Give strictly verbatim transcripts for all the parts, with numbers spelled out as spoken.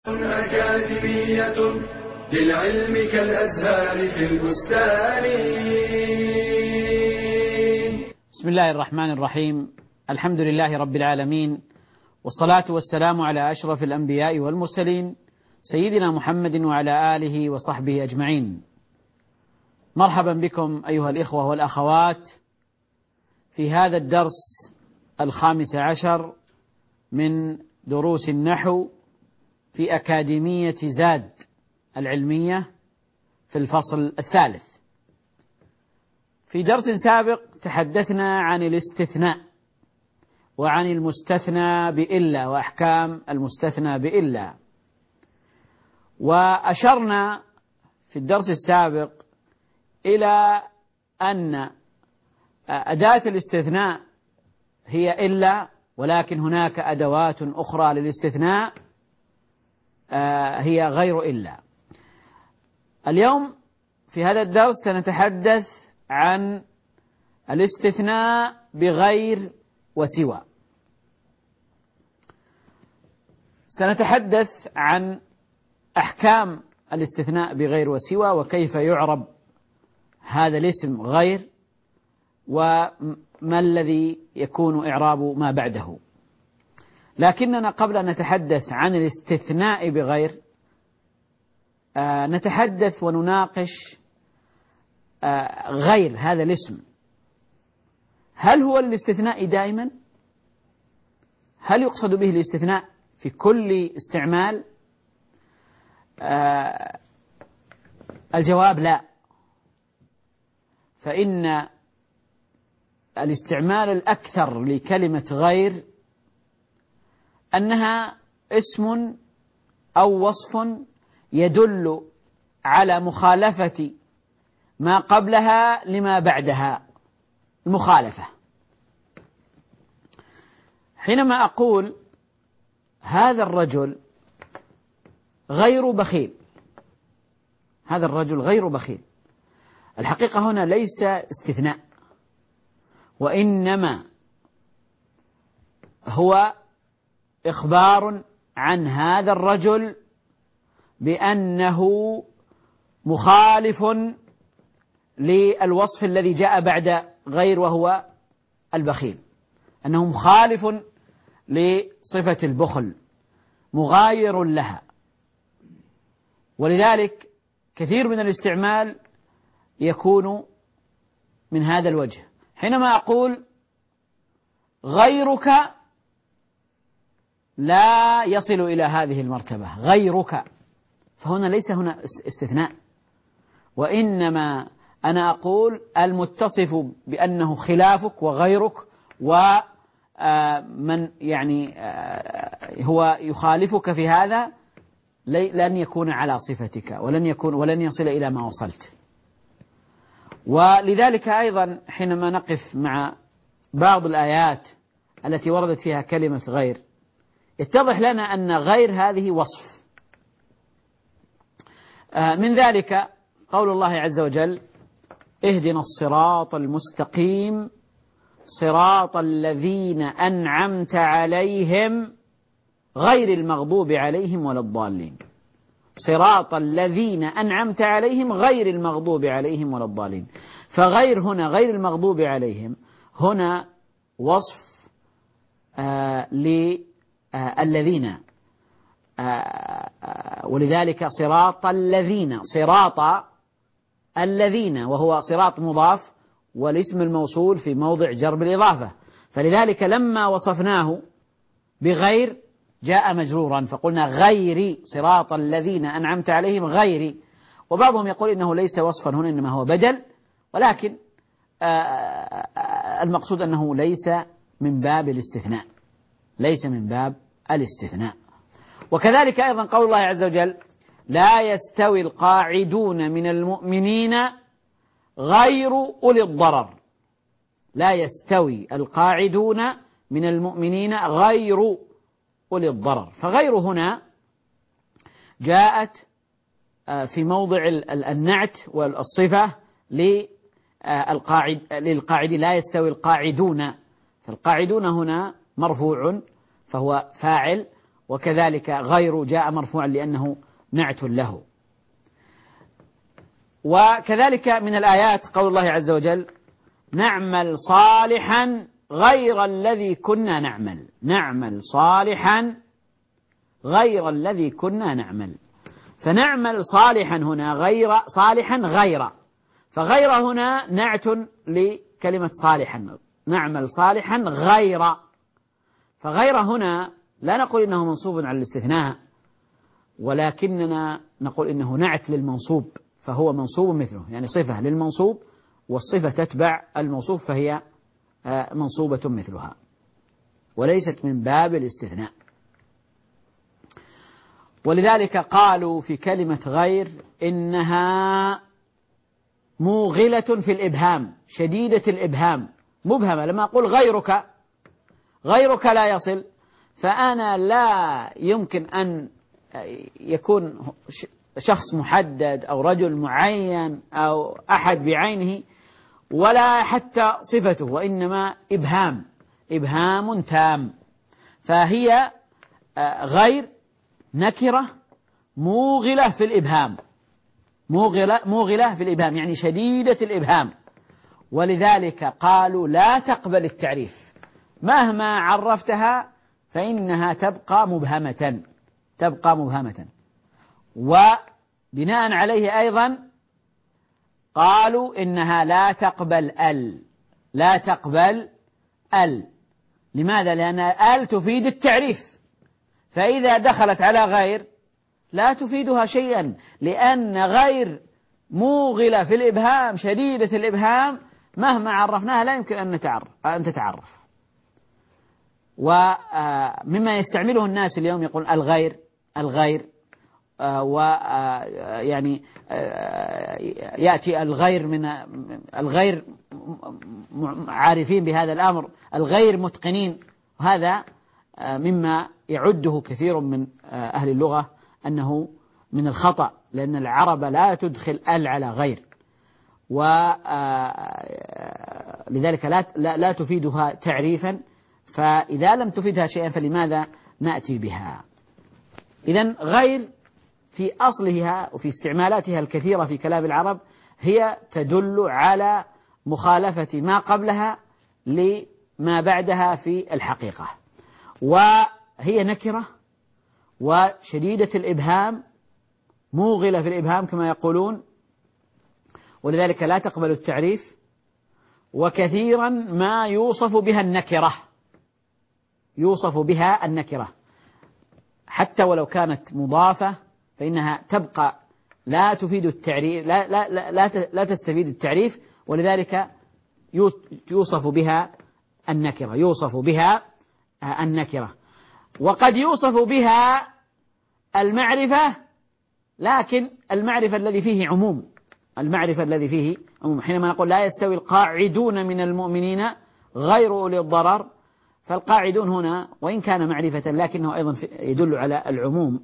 أكاديمية للعلم كالأزهار في البستان. بسم الله الرحمن الرحيم. الحمد لله رب العالمين، والصلاة والسلام على أشرف الأنبياء والمرسلين سيدنا محمد وعلى آله وصحبه أجمعين. مرحبا بكم أيها الإخوة والأخوات في هذا الدرس الخامس عشر من دروس النحو في أكاديمية زاد العلمية في الفصل الثالث. في درس سابق تحدثنا عن الاستثناء وعن المستثنى بإلا وأحكام المستثنى بإلا، وأشرنا في الدرس السابق إلى أن أداة الاستثناء هي إلا، ولكن هناك أدوات أخرى للاستثناء هي غير إلا. اليوم في هذا الدرس سنتحدث عن الاستثناء بغير وسوى. سنتحدث عن أحكام الاستثناء بغير وسوى، وكيف يعرب هذا الاسم غير، وما الذي يكون إعراب ما بعده. لكننا قبل أن نتحدث عن الاستثناء بغير آه نتحدث ونناقش آه غير هذا الاسم. هل هو الاستثناء دائما؟ هل يقصد به الاستثناء في كل استعمال؟ آه الجواب لا، فإن الاستعمال الأكثر لكلمة غير أنها اسم أو وصف يدل على مخالفة ما قبلها لما بعدها. المخالفة، حينما أقول هذا الرجل غير بخيل، هذا الرجل غير بخيل، الحقيقة هنا ليس استثناء، وإنما هو إخبار عن هذا الرجل بأنه مخالف للوصف الذي جاء بعد غير وهو البخيل، أنه مخالف لصفة البخل، مغاير لها. ولذلك كثير من الاستعمال يكون من هذا الوجه. حينما أقول غيرك لا يصل إلى هذه المرتبة، غيرك، فهنا ليس هنا استثناء، وإنما أنا أقول المتصف بأنه خلافك وغيرك، ومن يعني هو يخالفك في هذا لن يكون على صفتك، ولن يكون ولن يصل إلى ما وصلت. ولذلك أيضا حينما نقف مع بعض الآيات التي وردت فيها كلمة غير يتضح لنا أن غير هذه وصف. من ذلك قول الله عز وجل: اهدنا الصراط المستقيم صراط الذين أنعمت عليهم غير المغضوب عليهم ولا الضالين. صراط الذين أنعمت عليهم غير المغضوب عليهم ولا الضالين. فغير هنا، غير المغضوب عليهم، هنا وصف آه للذين، آه ولذلك صراط الذين، صراط الذين، وهو صراط مضاف والاسم الموصول في موضع جر بالإضافة، فلذلك لما وصفناه بغير جاء مجرورا، فقلنا غير صراط الذين أنعمت عليهم غير. وبعضهم يقول إنه ليس وصفا هنا، إنما هو بدل، ولكن المقصود أنه ليس من باب الاستثناء، ليس من باب الاستثناء. وكذلك أيضا قول الله عز وجل: لا يستوي القاعدون من المؤمنين غير أولي الضرر. لا يستوي القاعدون من المؤمنين غير أولي الضرر. فغير هنا جاءت في موضع النعت والصفة للقاعد للقاعد لا يستوي القاعدون، فالقاعدون هنا مرفوع فهو فاعل، وكذلك غير جاء مرفوعا لأنه نعت له. وكذلك من الآيات قول الله عز وجل نعمل صالحا غير الذي كنا نعمل، نعمل صالحا غير الذي كنا نعمل. فنعمل صالحا هنا غير صالحا غير، فغير هنا نعت لكلمة صالحا، نعمل صالحا غير، فغير هنا لا نقول إنه منصوب على الاستثناء، ولكننا نقول إنه نعت للمنصوب، فهو منصوب مثله، يعني صفة للمنصوب والصفة تتبع الموصوف فهي منصوبة مثلها، وليست من باب الاستثناء. ولذلك قالوا في كلمة غير إنها موغلة في الإبهام، شديدة الإبهام، مبهمة. لما أقول غيرك، غيرك لا يصل، فأنا لا يمكن أن يكون شخص محدد أو رجل معين أو أحد بعينه ولا حتى صفته، وإنما إبهام، إبهام تام. فهي غير نكرة موغلة في الإبهام، موغلة, موغلة في الإبهام يعني شديدة الإبهام، ولذلك قالوا لا تقبل التعريف، مهما عرفتها فإنها تبقى مبهمة، تبقى مبهمة. وبناء عليه أيضا قالوا إنها لا تقبل ال، لا تقبل ال. لماذا؟ لأن ال تفيد التعريف، فإذا دخلت على غير لا تفيدها شيئا، لأن غير موغلة في الإبهام شديدة الإبهام، مهما عرفناها لا يمكن أن نتعرف أن تتعرف. ومما يستعمله الناس اليوم يقول الغير الغير، ويعني يأتي الغير من الغير عارفين بهذا الأمر، الغير متقنين، وهذا مما يعده كثير من أهل اللغة أنه من الخطأ، لأن العرب لا تدخل ال على غير، ولذلك لا لا تفيدها تعريفا، فإذا لم تفيدها شيئا فلماذا نأتي بها؟ إذن غير في أصلها وفي استعمالاتها الكثيرة في كلام العرب هي تدل على مخالفة ما قبلها لما بعدها في الحقيقة، وهي نكرة وشديدة الإبهام، موغلة في الإبهام كما يقولون، ولذلك لا تقبل التعريف. وكثيرا ما يوصف بها النكرة، يوصف بها النكرة حتى ولو كانت مضافة فإنها تبقى لا تفيد التعريف، لا لا لا لا, لا تستفيد التعريف، ولذلك يوصف بها النكرة، يوصف بها النكرة. وقد يوصف بها المعرفة، لكن المعرفة الذي فيه عموم، المعرفة الذي فيه عموم. حينما نقول لا يستوي القاعدون من المؤمنين غير أولي الضرر، فالقاعدون هنا وإن كان معرفة لكنه أيضا يدل على العموم.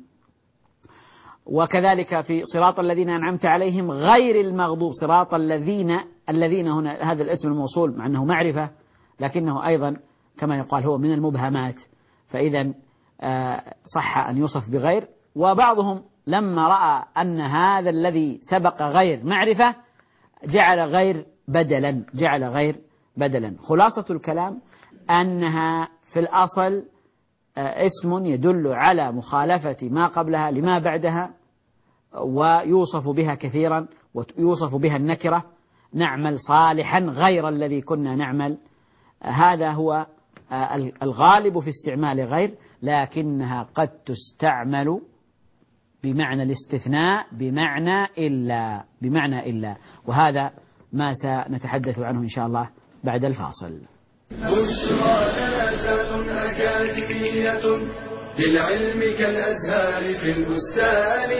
وكذلك في صراط الذين أنعمت عليهم غير المغضوب، صراط الذين، الذين هنا هذا الاسم الموصول مع أنه معرفة لكنه أيضا كما يقال هو من المبهمات، فإذا صح أن يوصف بغير. وبعضهم لما رأى أن هذا الذي سبق غير معرفة جعل غير بدلا، جعل غير بدلا. خلاصة الكلام أنها في الأصل اسم يدل على مخالفة ما قبلها لما بعدها، ويوصف بها كثيرا، ويوصف بها النكرة، نعمل صالحا غير الذي كنا نعمل، هذا هو الغالب في استعمال غير، لكنها قد تستعمل بمعنى الاستثناء، بمعنى إلا، بمعنى إلا، وهذا ما سنتحدث عنه إن شاء الله بعد الفاصل. بشرى جنازات أكاديمية للعلم كالأزهار في البستان.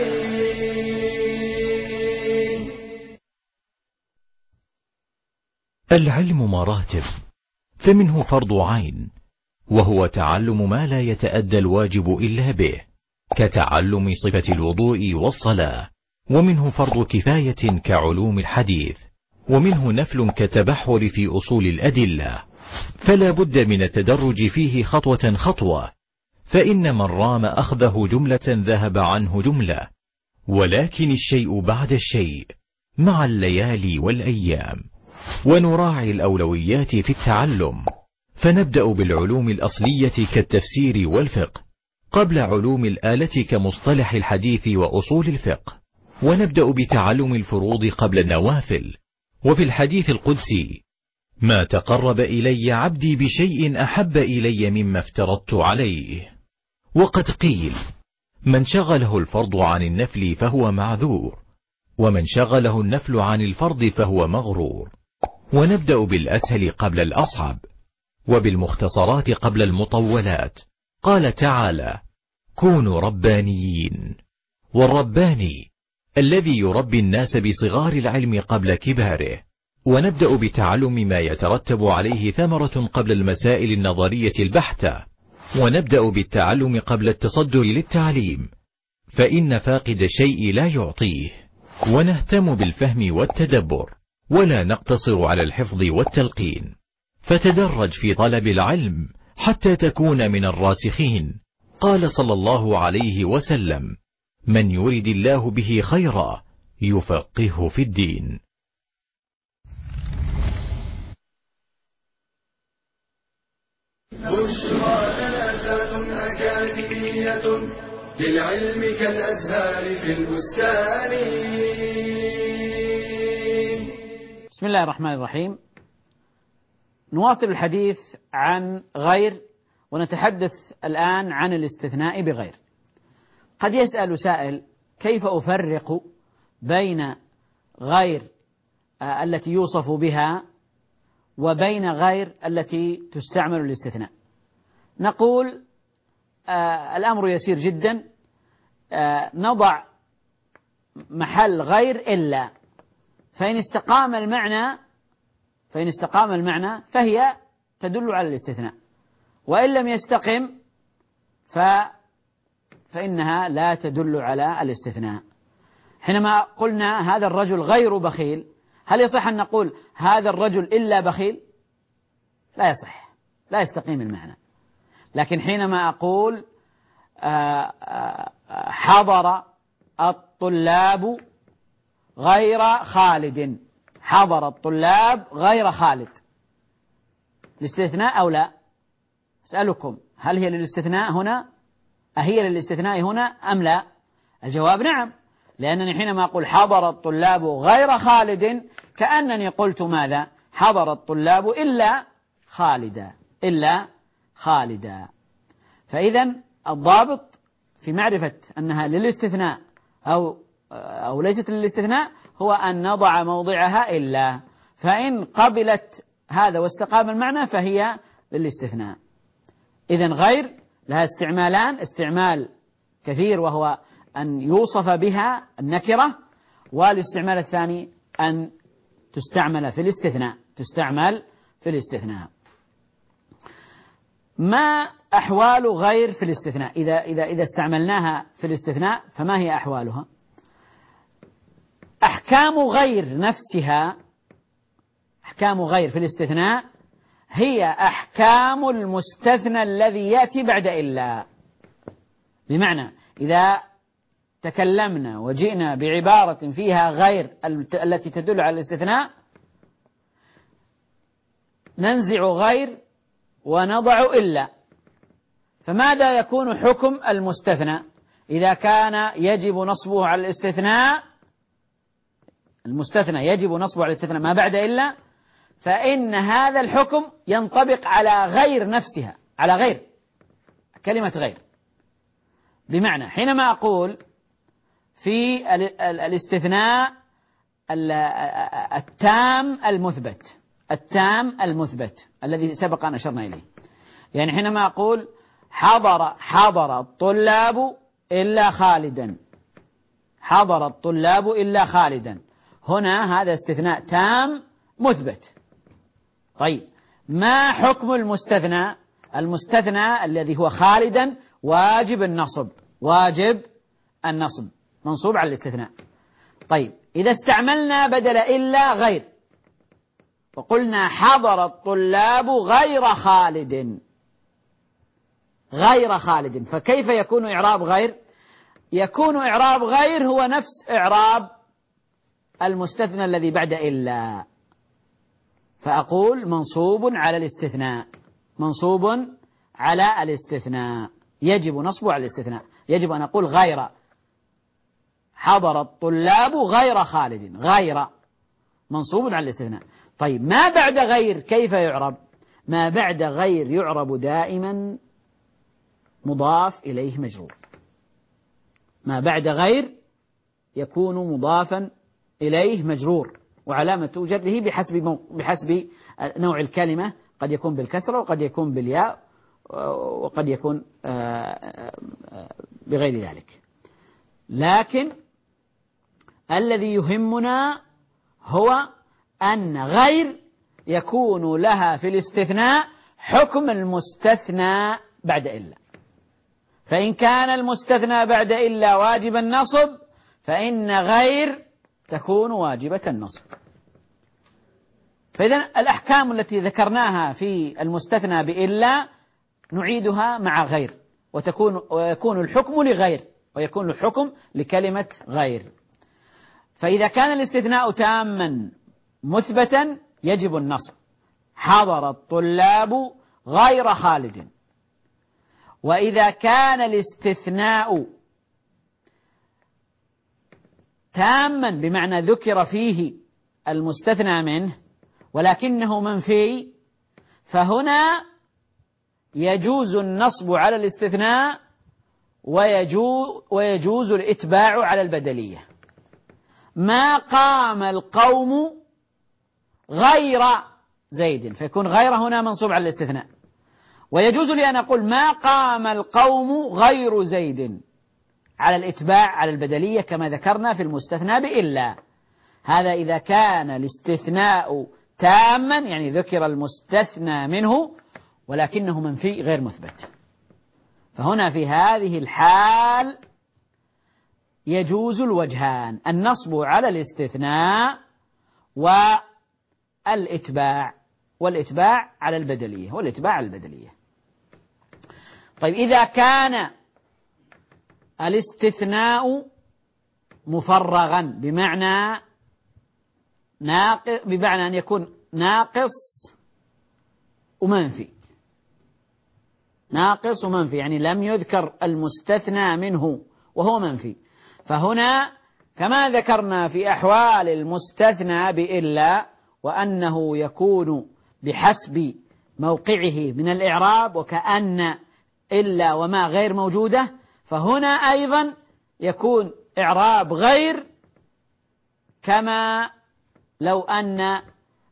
العلم مراتب، فمنه فرض عين وهو تعلم ما لا يتأدى الواجب إلا به كتعلم صفة الوضوء والصلاة، ومنه فرض كفاية كعلوم الحديث، ومنه نفل كالتبحر في أصول الأدلة، فلا بد من التدرج فيه خطوة خطوة، فإن من رام أخذه جملة ذهب عنه جملة، ولكن الشيء بعد الشيء مع الليالي والأيام. ونراعي الأولويات في التعلم، فنبدأ بالعلوم الأصلية كالتفسير والفقه قبل علوم الآلة كمصطلح الحديث وأصول الفقه، ونبدأ بتعلم الفروض قبل النوافل. وفي الحديث القدسي: ما تقرب إلي عبدي بشيء أحب إلي مما افترضت عليه. وقد قيل: من شغله الفرض عن النفل فهو معذور، ومن شغله النفل عن الفرض فهو مغرور. ونبدأ بالأسهل قبل الأصعب، وبالمختصرات قبل المطولات. قال تعالى: كونوا ربانيين. والرباني الذي يربي الناس بصغار العلم قبل كباره. ونبدأ بتعلم ما يترتب عليه ثمرة قبل المسائل النظرية البحتة. ونبدأ بالتعلم قبل التصدر للتعليم، فإن فاقد الشيء لا يعطيه. ونهتم بالفهم والتدبر، ولا نقتصر على الحفظ والتلقين. فتدرج في طلب العلم حتى تكون من الراسخين. قال صلى الله عليه وسلم: من يرد الله به خيرا يفقهه في الدين. بشرى جنازات أكاديمية للعلم كالأزهار في البستان. بسم الله الرحمن الرحيم. نواصل الحديث عن غير، ونتحدث الآن عن الاستثناء بغير. قد يسأل سائل: كيف أفرق بين غير التي يوصف بها وبين غير التي تستعمل للاستثناء؟ نقول آه الأمر يسير جدا. آه نضع محل غير إلا، فإن استقام المعنى فإن استقام المعنى فهي تدل على الاستثناء، وإن لم يستقم ف فإنها لا تدل على الاستثناء. حينما قلنا هذا الرجل غير بخيل، هل يصح أن نقول هذا الرجل إلا بخيل؟ لا يصح، لا يستقيم المعنى. لكن حينما أقول حضر الطلاب غير خالد، حضر الطلاب غير خالد، الاستثناء أو لا؟ أسألكم: هل هي للاستثناء هنا؟ أهي للاستثناء هنا أم لا؟ الجواب نعم، لأنني حينما أقول حضر الطلاب غير خالد كأنني قلت ماذا؟ حضر الطلاب إلا خالدا، إلا خالدا. فإذا الضابط في معرفة أنها للاستثناء أو أو ليست للاستثناء هو أن نضع موضعها إلا، فإن قبلت هذا واستقام المعنى فهي للاستثناء. إذن غير لها استعمالان: استعمال كثير وهو أن يوصف بها النكرة، والاستعمال الثاني أن تستعمل في الاستثناء، تستعمل في الاستثناء. ما أحوال غير في الاستثناء؟ إذا إذا إذا استعملناها في الاستثناء فما هي أحوالها؟ أحكام غير نفسها، أحكام غير في الاستثناء هي أحكام المستثنى الذي يأتي بعد إلا. بمعنى إذا تكلمنا وجئنا بعبارة فيها غير التي تدل على الاستثناء ننزع غير ونضع إلا، فماذا يكون حكم المستثنى إذا كان يجب نصبه على الاستثناء؟ المستثنى يجب نصبه على الاستثناء ما بعد إلا، فإن هذا الحكم ينطبق على غير نفسها، على غير كلمة غير. بمعنى حينما أقول في الاستثناء التام المثبت، التام المثبت الذي سبق أن أشرنا إليه، يعني حينما أقول حضر حضر الطلاب إلا خالدا، حضر الطلاب إلا خالدا، هنا هذا استثناء تام مثبت. طيب ما حكم المستثنى؟ المستثنى الذي هو خالدا واجب النصب، واجب النصب، منصوب على الاستثناء. طيب إذا استعملنا بدل إلا غير وقلنا حضر الطلاب غير خالد، غير خالد. فكيف يكون إعراب غير؟ يكون إعراب غير هو نفس إعراب المستثنى الذي بعد إلا، فأقول منصوب على الاستثناء، منصوب على الاستثناء، يجب نصبه على الاستثناء. يجب أن أقول غير حضر الطلاب غير خالد، غير منصوب على الاستثناء. طيب ما بعد غير كيف يعرب؟ ما بعد غير يعرب دائما مضاف إليه مجرور. ما بعد غير يكون مضافا إليه مجرور، وعلامة جره بحسب بحسب نوع الكلمة، قد يكون بالكسرة وقد يكون بالياء وقد يكون بغير ذلك. لكن الذي يهمنا هو أن غير يكون لها في الاستثناء حكم المستثنى بعد إلا، فإن كان المستثنى بعد إلا واجب النصب فإن غير تكون واجبة النصب. فإذا الأحكام التي ذكرناها في المستثنى بإلا نعيدها مع غير، وتكون ويكون الحكم لغير، ويكون الحكم لكلمة غير. فإذا كان الاستثناء تاما مثبتا يجب النصب، حضر الطلاب غير خالد. وإذا كان الاستثناء تاما بمعنى ذكر فيه المستثنى منه ولكنه منفي، فهنا يجوز النصب على الاستثناء ويجوز, ويجوز الإتباع على البدلية. ما قام القوم غير زيد، فيكون غير هنا منصوب على الاستثناء. ويجوز لي أن أقول ما قام القوم غير زيد على الإتباع على البدلية كما ذكرنا في المستثنى بإلا. هذا إذا كان الاستثناء تاما، يعني ذكر المستثنى منه ولكنه منفي غير مثبت، فهنا في هذه الحال يجوز الوجهان، النصب على الاستثناء والإتباع والإتباع على البدلية والإتباع على البدلية. طيب إذا كان الاستثناء مفرغا بمعنى ناقص، بمعنى أن يكون ناقص ومنفي، ناقص ومنفي يعني لم يذكر المستثنى منه وهو منفي، فهنا كما ذكرنا في أحوال المستثنى بإلا وأنه يكون بحسب موقعه من الإعراب وكأن إلا وما غير موجودة، فهنا أيضا يكون إعراب غير كما لو أن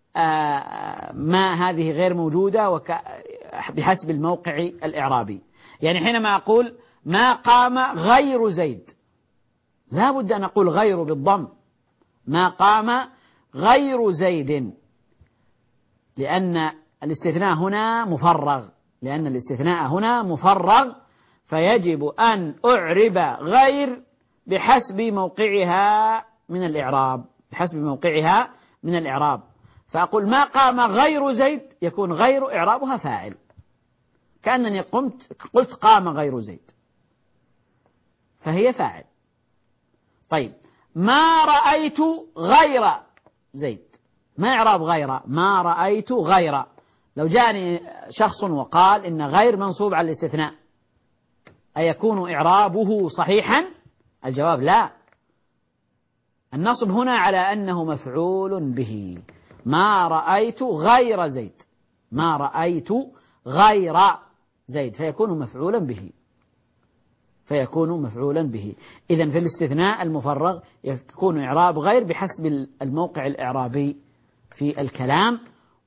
ما هذه غير موجودة بحسب الموقع الإعرابي. يعني حينما أقول ما قام غير زيد لا بد أن أقول غير بالضم، ما قام غير زيد، لأن الاستثناء هنا مفرغ، لأن الاستثناء هنا مفرغ فيجب أن أعرب غير بحسب موقعها من الإعراب، بحسب موقعها من الإعراب. فأقول ما قام غير زيد يكون غير إعرابها فاعل، كأنني قمت قلت قام غير زيد فهي فاعل. طيب ما رأيت غير زيد، ما إعراب غير؟ ما رأيت غير، لو جاءني شخص وقال إن غير منصوب على الاستثناء أيكون إعرابه صحيحا؟ الجواب لا، النصب هنا على أنه مفعول به. ما رأيت غير زيد، ما رأيت غير زيد فيكون مفعولا به، فيكون مفعولا به. إذن في الاستثناء المفرغ يكون إعراب غير بحسب الموقع الإعرابي في الكلام،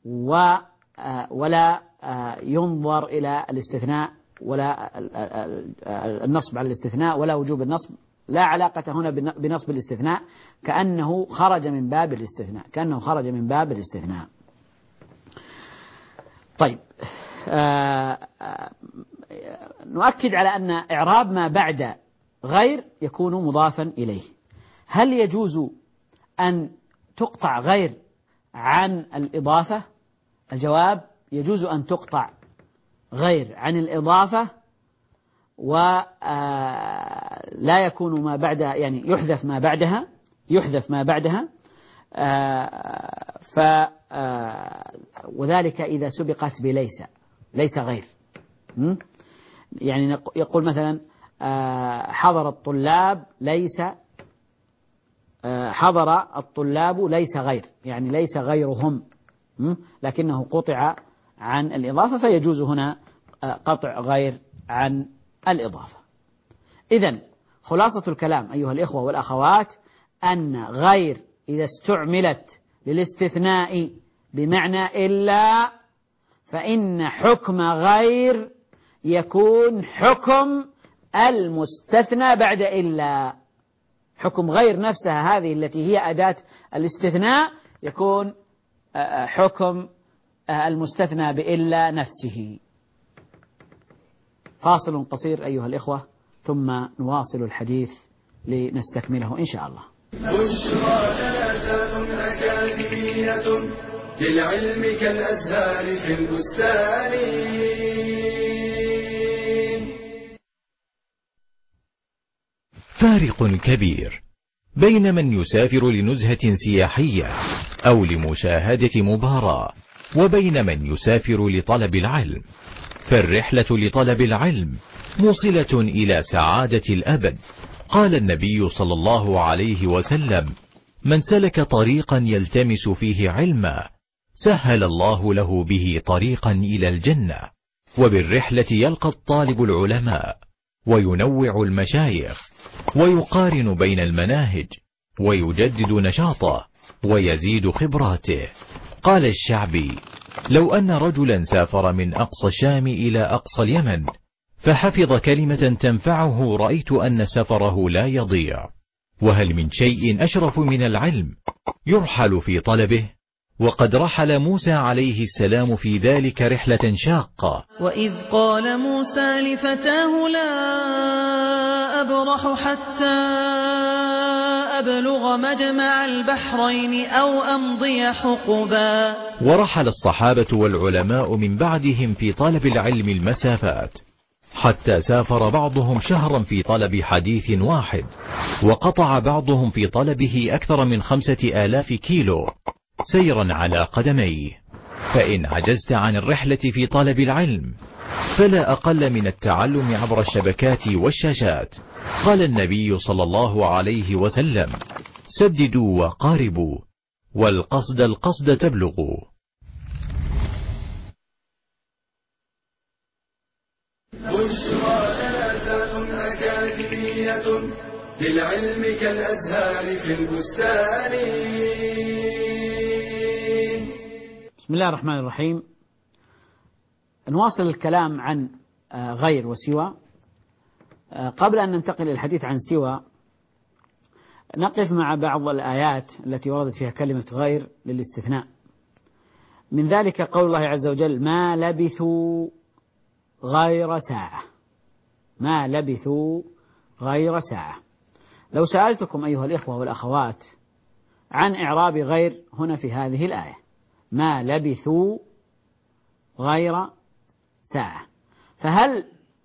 ولا ينظر إلى الاستثناء ولا النصب على الاستثناء ولا وجوب النصب، لا علاقة هنا بنصب الاستثناء، كأنه خرج من باب الاستثناء، كأنه خرج من باب الاستثناء. طيب آآ آآ نؤكد على أن إعراب ما بعد غير يكون مضافا إليه. هل يجوز أن تقطع غير عن الإضافة؟ الجواب يجوز أن تقطع غير عن الإضافة ولا يكون ما بعدها يعني يحذف ما بعدها يحذف ما بعدها ف وذلك إذا سبقت بليس ليس غير. يعني يقول مثلا حضر الطلاب ليس حضر الطلاب ليس غير، يعني ليس غيرهم، لكنه قطع عن الإضافة، فيجوز هنا قطع غير عن الإضافة. إذن خلاصة الكلام أيها الإخوة والأخوات أن غير إذا استعملت للاستثناء بمعنى إلا فإن حكم غير يكون حكم المستثنى بعد إلا. حكم غير نفسها هذه التي هي أداة الاستثناء يكون حكم المستثنى بإلا نفسه. فاصل قصير أيها الإخوة ثم نواصل الحديث لنستكمله إن شاء الله. بشرى جنازات أكاديمية للعلم كالأزهار في البستان. فارق كبير بين من يسافر لنزهة سياحية أو لمشاهدة مباراة وبين من يسافر لطلب العلم، فالرحلة لطلب العلم موصلة إلى سعادة الأبد. قال النبي صلى الله عليه وسلم: من سلك طريقا يلتمس فيه علما سهل الله له به طريقا إلى الجنة. وبالرحلة يلقى الطالب العلماء وينوع المشايخ ويقارن بين المناهج ويجدد نشاطه ويزيد خبراته. قال الشعبي: لو أن رجلا سافر من أقصى الشام إلى أقصى اليمن فحفظ كلمة تنفعه رأيت أن سفره لا يضيع. وهل من شيء أشرف من العلم يرحل في طلبه؟ وقد رحل موسى عليه السلام في ذلك رحلة شاقة. وإذ قال موسى لفتاه لا أبرح حتى أبلغ مجمع البحرين أو أمضي حقبا. ورحل الصحابة والعلماء من بعدهم في طلب العلم المسافات، حتى سافر بعضهم شهرا في طلب حديث واحد، وقطع بعضهم في طلبه أكثر من خمسة آلاف كيلو سيرا على قدميه. فإن عجزت عن الرحلة في طلب العلم فلا أقل من التعلم عبر الشبكات والشاشات. قال النبي صلى الله عليه وسلم: سددوا وقاربوا، والقصد القصد تبلغوا. بشرى جنازات أكاديمية للعلم كالأزهار في البستان. بسم الله الرحمن الرحيم. نواصل الكلام عن غير وسوى. قبل أن ننتقل إلى الحديث عن سوى نقف مع بعض الآيات التي وردت فيها كلمة غير للاستثناء. من ذلك قول الله عز وجل: ما لبثوا غير ساعة. ما لبثوا غير ساعة. لو سألتكم أيها الإخوة والأخوات عن إعراب غير هنا في هذه الآية: ما لبثوا غير ساعة، فهل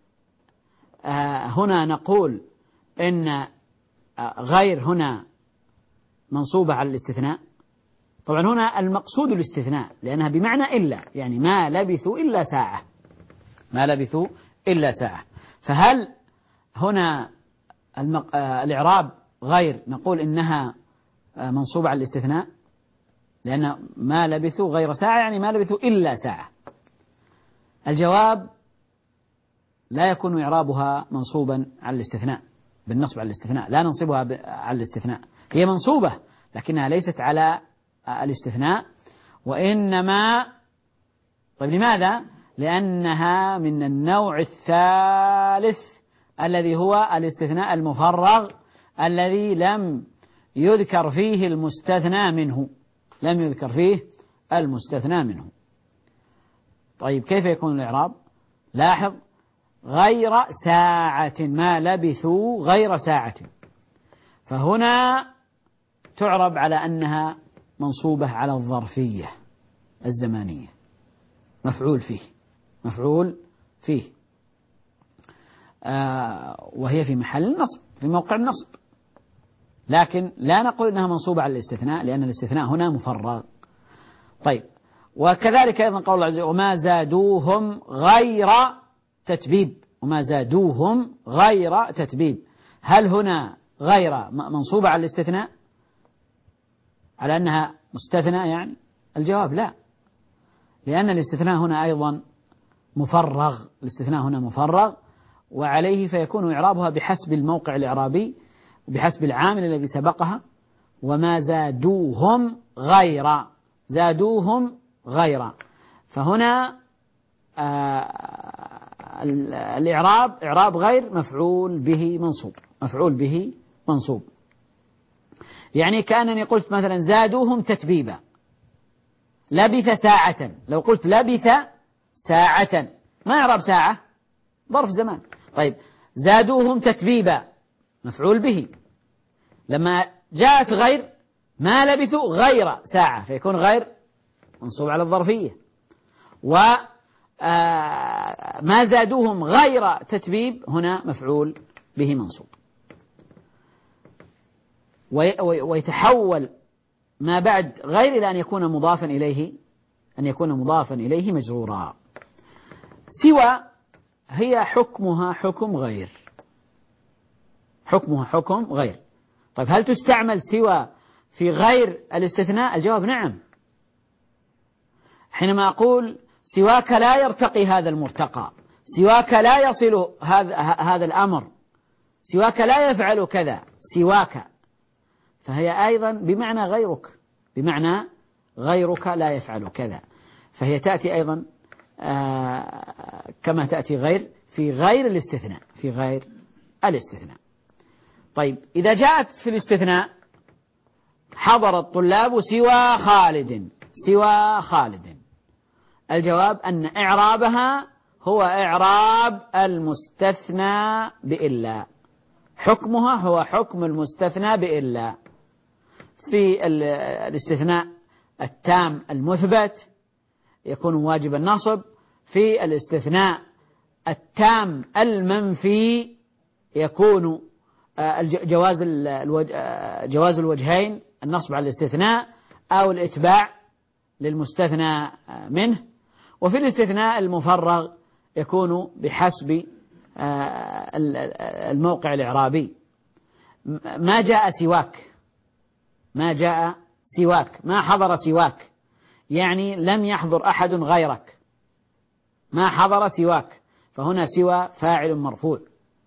هنا نقول إن غير هنا منصوبة على الاستثناء؟ طبعا هنا المقصود الاستثناء لأنها بمعنى إلا، يعني ما لبثوا إلا ساعة، ما لبثوا إلا ساعة. فهل هنا الإعراب غير نقول إنها منصوبة على الاستثناء لأن ما لبثوا غير ساعة يعني ما لبثوا إلا ساعة؟ الجواب: لا يكون إعرابها منصوبا على الاستثناء بالنصب على الاستثناء، لا ننصبها على الاستثناء، هي منصوبة لكنها ليست على الاستثناء، وإنما طيب لماذا؟ لأنها من النوع الثالث الذي هو الاستثناء المفرغ الذي لم يذكر فيه المستثنى منه، لم يذكر فيه المستثنى منه. طيب كيف يكون الإعراب؟ لاحظ: غير ساعة، ما لبثوا غير ساعة، فهنا تعرب على أنها منصوبة على الظرفية الزمانية، مفعول فيه، مفعول فيه. آه وهي في محل النصب، في موقع النصب، لكن لا نقول إنها منصوبة على الاستثناء لأن الاستثناء هنا مفرغ. طيب، وكذلك أيضا قول الله عز وجل وما زادوهم غير تتبيب، وما زادوهم غير تتبيب، هل هنا غير منصوبة على الاستثناء على أنها مستثنى يعني؟ الجواب لا، لأن الاستثناء هنا أيضا مفرغ، الاستثناء هنا مفرغ، وعليه فيكون إعرابها بحسب الموقع الإعرابي وبحسب العامل الذي سبقها. وما زادوهم غير، زادوهم غير، فهنا آه الإعراب إعراب غير مفعول به منصوب، مفعول به منصوب. يعني كأنني قلت مثلا زادوهم تتبيبا، لبث ساعة، لو قلت لبث ساعة ما إعراب ساعة؟ ظرف زمان. طيب، زادوهم تتبيبا مفعول به، لما جاءت غير ما لبثوا غير ساعة فيكون غير منصوب على الظرفية. وما زادوهم غير تتبيب هنا مفعول به منصوب. ويتحول ما بعد غير إلى أن يكون مضافا إليه، أن يكون مضافا إليه مجرورا. سوى هي حكمها حكم غير، حكمها حكم غير. طيب، هل تستعمل سوى في غير الاستثناء؟ الجواب نعم. حينما أقول سواك لا يرتقي هذا المرتقى، سواك لا يصل هذا هذا الأمر، سواك لا يفعل كذا، سواك، فهي أيضا بمعنى غيرك، بمعنى غيرك لا يفعل كذا، فهي تأتي أيضا آه كما تأتي غير في غير الاستثناء، في غير الاستثناء. طيب، إذا جاءت في الاستثناء حضر الطلاب سوى خالد، سوى خالد، الجواب أن إعرابها هو إعراب المستثنى بإلا، حكمها هو حكم المستثنى بإلا. في الاستثناء التام المثبت يكون واجب النصب، في الاستثناء التام المنفي يكون جواز جواز الوجهين، النصب على الاستثناء أو الإتباع للمستثنى منه. وفي الاستثناء المفرغ يكون بحسب الموقع الإعرابي. ما جاء سواك، ما جاء سواك، ما حضر سواك، يعني لم يحضر أحد غيرك، ما حضر سواك، فهنا سوى فاعل مرفوع.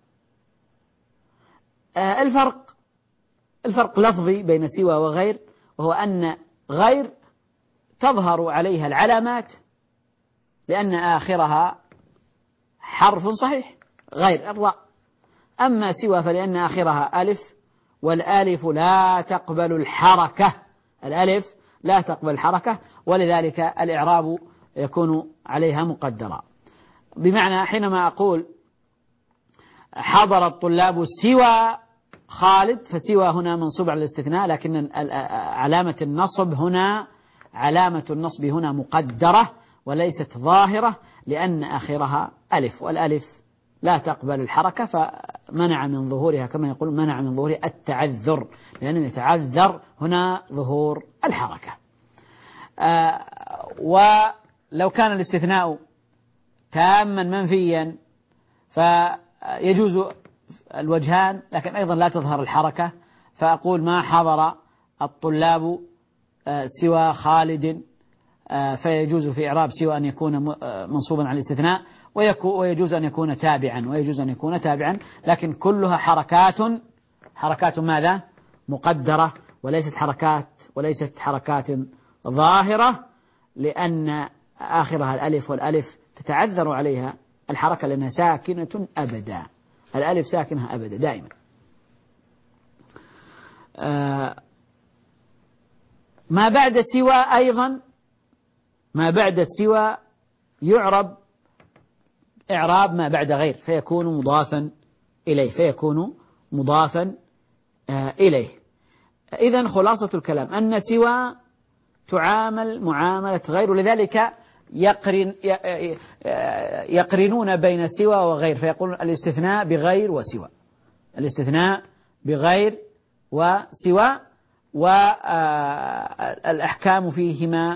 الفرق الفرق لفظي بين سوى وغير، وهو أن غير تظهر عليها العلامات لأن آخرها حرف صحيح غير الراء، أما سوى فلأن آخرها ألف، والألف لا تقبل الحركة، الألف لا تقبل الحركة، ولذلك الإعراب يكون عليها مقدرا. بمعنى حينما أقول حضر الطلاب سوى خالد، فسوى هنا منصوب على الاستثناء، لكن علامة النصب هنا علامة النصب هنا مقدرة وليست ظاهرة، لأن آخرها ألف، والألف لا تقبل الحركة، فمنع من ظهورها كما يقول منع من ظهور التعذر، لأنه يتعذر هنا ظهور الحركة. آه ولو كان الاستثناء تاما منفيا فيجوز الوجهان، لكن أيضا لا تظهر الحركة، فأقول ما حضر الطلاب سوى خالد، فيجوز في إعراب سوى أن يكون منصوبا على الاستثناء، ويجوز أن يكون تابعا، ويجوز أن يكون تابعا، لكن كلها حركات حركات ماذا؟ مقدرة، وليست حركات وليست حركات ظاهرة، لأن آخرها الألف، والألف تتعذر عليها الحركة لأنها ساكنة أبدا، الألف ساكنها أبدا دائما. آه ما بعد سوى أيضا، ما بعد السوى يعرب إعراب ما بعد غير، فيكون مضافا إليه، فيكون مضافا آه إليه. إذن خلاصة الكلام أن سوى تعامل معاملة غير، ولذلك يقرن يقرنون بين سوى وغير، فيقولون الاستثناء بغير وسوى، الاستثناء بغير وسوى، والأحكام فيهما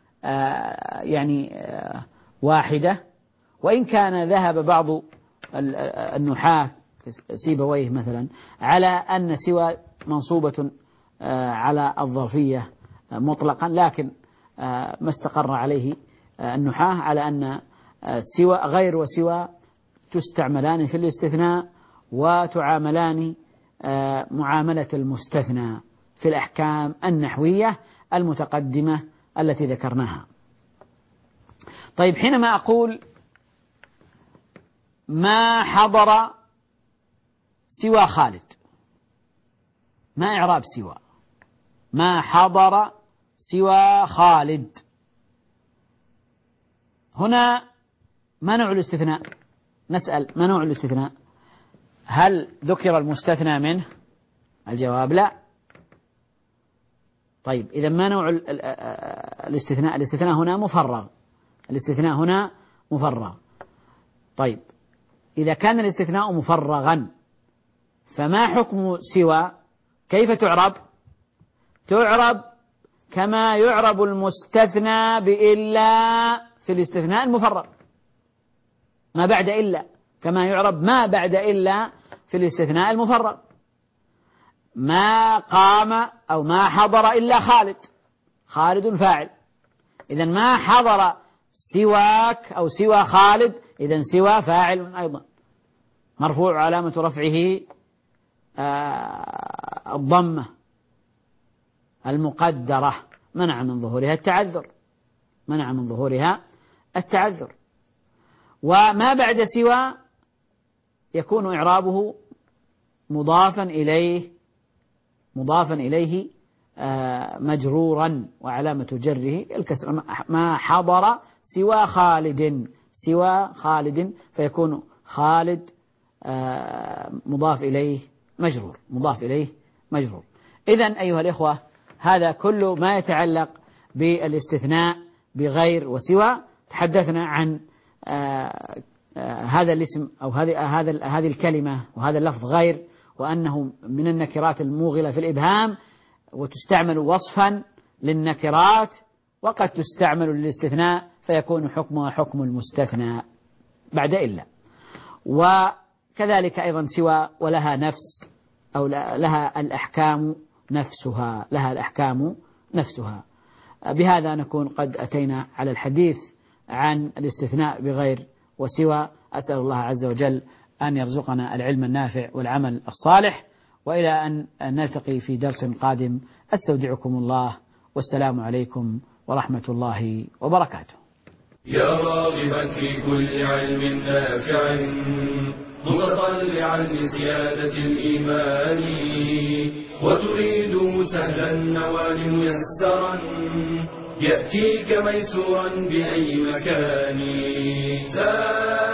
يعني واحدة. وإن كان ذهب بعض النحاة سيبويه مثلا على أن سوى منصوبة على الظرفية مطلقا، لكن ما استقر عليه النحاة على أن سوى غير وسوى تستعملان في الاستثناء وتعاملان معاملة المستثنى في الأحكام النحوية المتقدمة التي ذكرناها. طيب، حينما أقول ما حضر سوى خالد، ما إعراب سوى؟ ما حضر سوى خالد، هنا ما نوع الاستثناء؟ نسأل ما نوع الاستثناء؟ هل ذكر المستثنى منه؟ الجواب لا. طيب، إذا ما نوع الاستثناء؟ الاستثناء هنا مفرغ، الاستثناء هنا مفرغ. طيب، إذا كان الاستثناء مفرغا فما حكم سوى؟ كيف تعرب؟ تعرب كما يعرب المستثنى بإلا في الاستثناء المفرغ، ما بعد إلا، كما يعرب ما بعد إلا في الاستثناء المفرغ. ما قام أو ما حضر إلا خالد، خالد فاعل، إذا ما حضر سواك أو سوى خالد، إذا سوى فاعل أيضا مرفوع علامة رفعه آه الضمة المقدرة، منع من ظهورها التعذر، منع من ظهورها التعذر. وما بعد سوى يكون إعرابه مضافا إليه، مضافا إليه آه مجرورا وعلامة جره الكسر. ما حضر سوى خالد، سوى خالد فيكون خالد آه مضاف إليه مجرور، مضاف إليه مجرور. إذن أيها الإخوة، هذا كل ما يتعلق بالاستثناء بغير وسوى. تحدثنا عن آه آه هذا الاسم أو هذه هذا هذه الكلمة وهذا اللفظ غير، وأنه من النكرات الموغلة في الإبهام، وتستعمل وصفا للنكرات، وقد تستعمل للاستثناء فيكون حكمها حكم المستثنى بعد إلا. وكذلك أيضا سوى ولها نفس أو لها الأحكام نفسها، لها الأحكام نفسها. بهذا نكون قد أتينا على الحديث عن الاستثناء بغير وسوى. أسأل الله عز وجل أن يرزقنا العلم النافع والعمل الصالح، وإلى أن نلتقي في درس قادم أستودعكم الله، والسلام عليكم ورحمة الله وبركاته. يا راغبا في كل علم نافع متطلعا لزيادة الإيمان، وتريد سهلا النوال ميسرا يأتيك ميسورا بأي مكان.